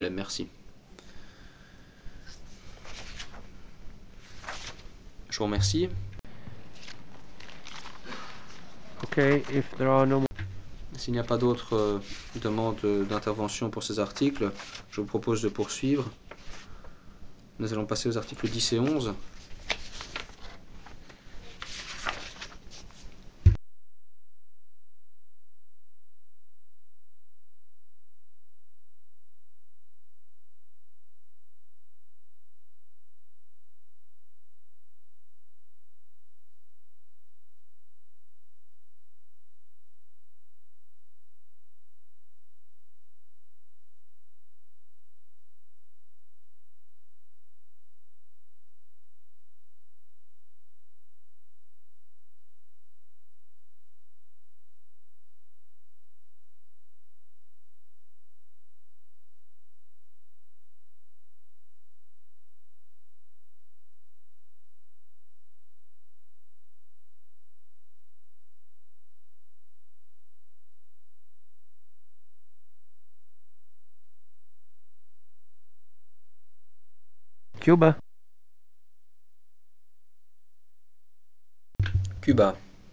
problème, merci. Je vous remercie. Okay, if there are no more... S'il n'y a pas d'autres demandes d'intervention pour ces articles, je vous propose de poursuivre. Nous allons passer aux articles 10 et 11. Cuba. Cuba.